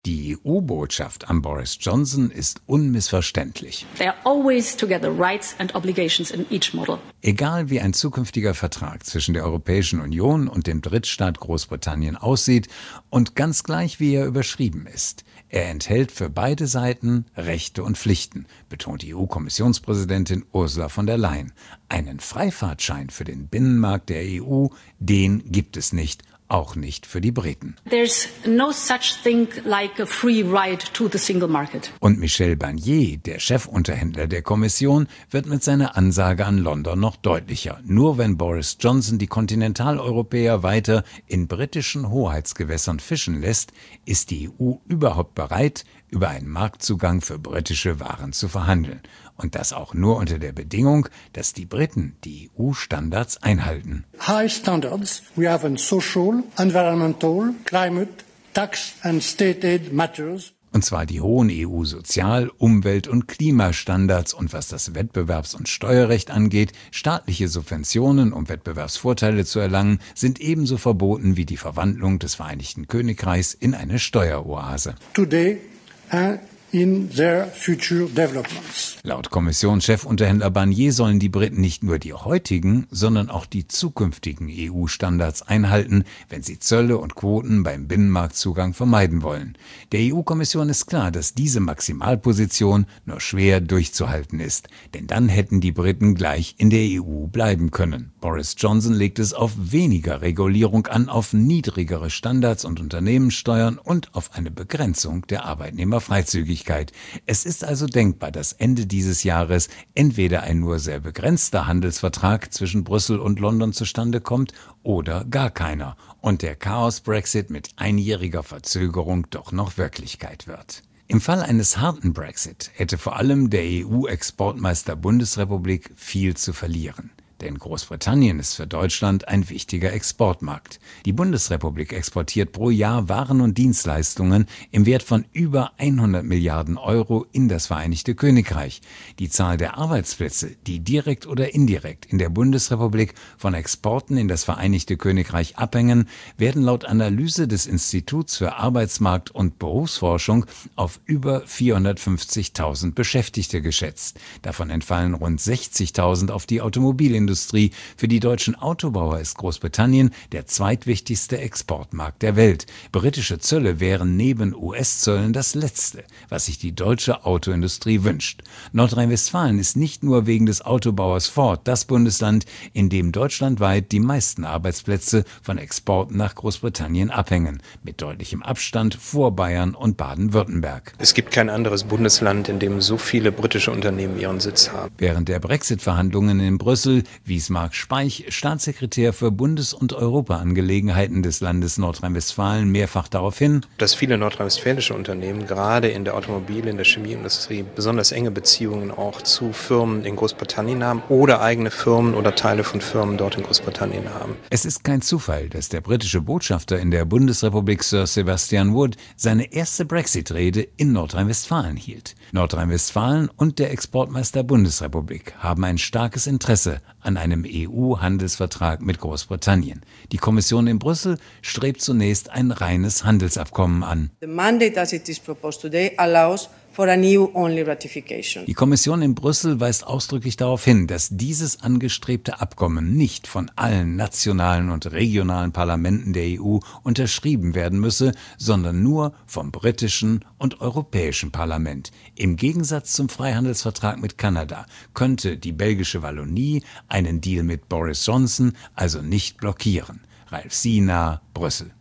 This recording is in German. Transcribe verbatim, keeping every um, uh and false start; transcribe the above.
Die E U-Botschaft an Boris Johnson ist unmissverständlich. They are always together rights and obligations in each model. Egal wie ein zukünftiger Vertrag zwischen der Europäischen Union und dem Drittstaat Großbritannien aussieht und ganz gleich wie er überschrieben ist, er enthält für beide Seiten Rechte und Pflichten, betont die E U-Kommissionspräsidentin Ursula von der Leyen. Einen Freifahrtschein für den Binnenmarkt der E U, den gibt es nicht. Auch nicht für die Briten. There's no such thing like a free ride to the single market. Und Michel Barnier, der Chefunterhändler der Kommission, wird mit seiner Ansage an London noch deutlicher. Nur wenn Boris Johnson die Kontinentaleuropäer weiter in britischen Hoheitsgewässern fischen lässt, ist die E U überhaupt bereit, über einen Marktzugang für britische Waren zu verhandeln. Und das auch nur unter der Bedingung, dass die Briten die E U-Standards einhalten. High standards we have in social, environmental, climate, tax and state aid matters. Und zwar die hohen E U-Sozial-, Umwelt- und Klimastandards und was das Wettbewerbs- und Steuerrecht angeht, staatliche Subventionen, um Wettbewerbsvorteile zu erlangen, sind ebenso verboten wie die Verwandlung des Vereinigten Königreichs in eine Steueroase. Today, uh in their future developments. Laut Kommissionschefunterhändler Barnier sollen die Briten nicht nur die heutigen, sondern auch die zukünftigen E U-Standards einhalten, wenn sie Zölle und Quoten beim Binnenmarktzugang vermeiden wollen. Der E U-Kommission ist klar, dass diese Maximalposition nur schwer durchzuhalten ist, denn dann hätten die Briten gleich in der E U bleiben können. Boris Johnson legt es auf weniger Regulierung an, auf niedrigere Standards und Unternehmenssteuern und auf eine Begrenzung der Arbeitnehmerfreizügigkeit. Es ist also denkbar, dass Ende dieses Jahres entweder ein nur sehr begrenzter Handelsvertrag zwischen Brüssel und London zustande kommt oder gar keiner und der Chaos-Brexit mit einjähriger Verzögerung doch noch Wirklichkeit wird. Im Fall eines harten Brexit hätte vor allem der E U-Exportmeister Bundesrepublik viel zu verlieren. Denn Großbritannien ist für Deutschland ein wichtiger Exportmarkt. Die Bundesrepublik exportiert pro Jahr Waren und Dienstleistungen im Wert von über hundert Milliarden Euro in das Vereinigte Königreich. Die Zahl der Arbeitsplätze, die direkt oder indirekt in der Bundesrepublik von Exporten in das Vereinigte Königreich abhängen, werden laut Analyse des Instituts für Arbeitsmarkt- und Berufsforschung auf über vierhundertfünfzigtausend Beschäftigte geschätzt. Davon entfallen rund sechzigtausend auf die Automobilindustrie. Für die deutschen Autobauer ist Großbritannien der zweitwichtigste Exportmarkt der Welt. Britische Zölle wären neben U S-Zöllen das Letzte, was sich die deutsche Autoindustrie wünscht. Nordrhein-Westfalen ist nicht nur wegen des Autobauers Ford das Bundesland, in dem deutschlandweit die meisten Arbeitsplätze von Exporten nach Großbritannien abhängen, mit deutlichem Abstand vor Bayern und Baden-Württemberg. Es gibt kein anderes Bundesland, in dem so viele britische Unternehmen ihren Sitz haben. Während der Brexit-Verhandlungen in Brüssel wies Marc Speich, Staatssekretär für Bundes- und Europaangelegenheiten des Landes Nordrhein-Westfalen, mehrfach darauf hin, dass viele nordrhein-westfälische Unternehmen gerade in der Automobil-, in der Chemieindustrie besonders enge Beziehungen auch zu Firmen in Großbritannien haben oder eigene Firmen oder Teile von Firmen dort in Großbritannien haben. Es ist kein Zufall, dass der britische Botschafter in der Bundesrepublik Sir Sebastian Wood seine erste Brexit-Rede in Nordrhein-Westfalen hielt. Nordrhein-Westfalen und der Exportmeister Bundesrepublik haben ein starkes Interesse an einem E U-Handelsvertrag mit Großbritannien. Die Kommission in Brüssel strebt zunächst ein reines Handelsabkommen an. The mandate as it is proposed today allows for an E U-only ratification. Die Kommission in Brüssel weist ausdrücklich darauf hin, dass dieses angestrebte Abkommen nicht von allen nationalen und regionalen Parlamenten der E U unterschrieben werden müsse, sondern nur vom britischen und europäischen Parlament. Im Gegensatz zum Freihandelsvertrag mit Kanada könnte die belgische Wallonie einen Deal mit Boris Johnson also nicht blockieren. Ralf Siener, Brüssel.